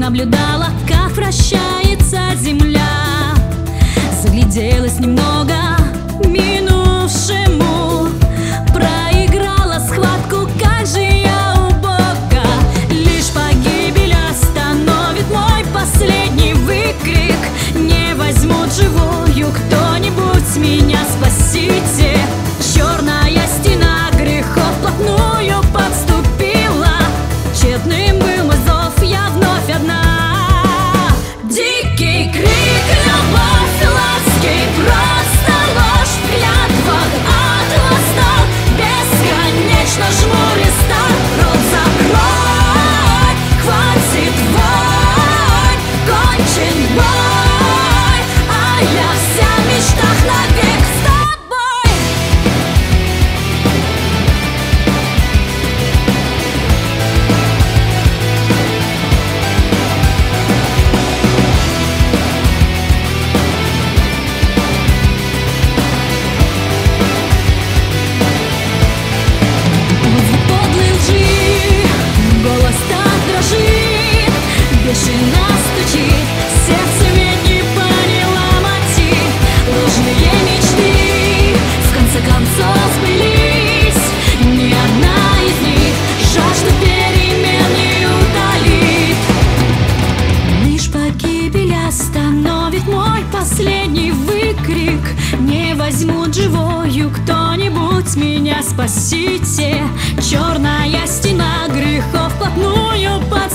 наблюдала, как вращается земля. Загляделась немного минувшему, проиграла схватку, как же я убога. Лишь погибель остановит мой последний выкрик. Не возьмут живую, кто-нибудь меня спасите. Черная стена грехов вплотную подступила. Тщетным был мой зов, я вновь одна. Дикий крик, любовь, ласки, просто ложь в клятвах от восток. Бесконечно жмуриста, рот закрой, хватит вой, кончен бой, а я вся в мечтах навек с тобой. Подлой лжи голос так дрожит, бешено стучит, сердце ведь не поняла мотив. Ложные мечты в конце концов сбылись, ни одна из них жажду перемен не утолит. Лишь погибель остановит мой последний выкрик. Не возьмут живою, кто-нибудь меня спасите. Черная стена грехов вплотную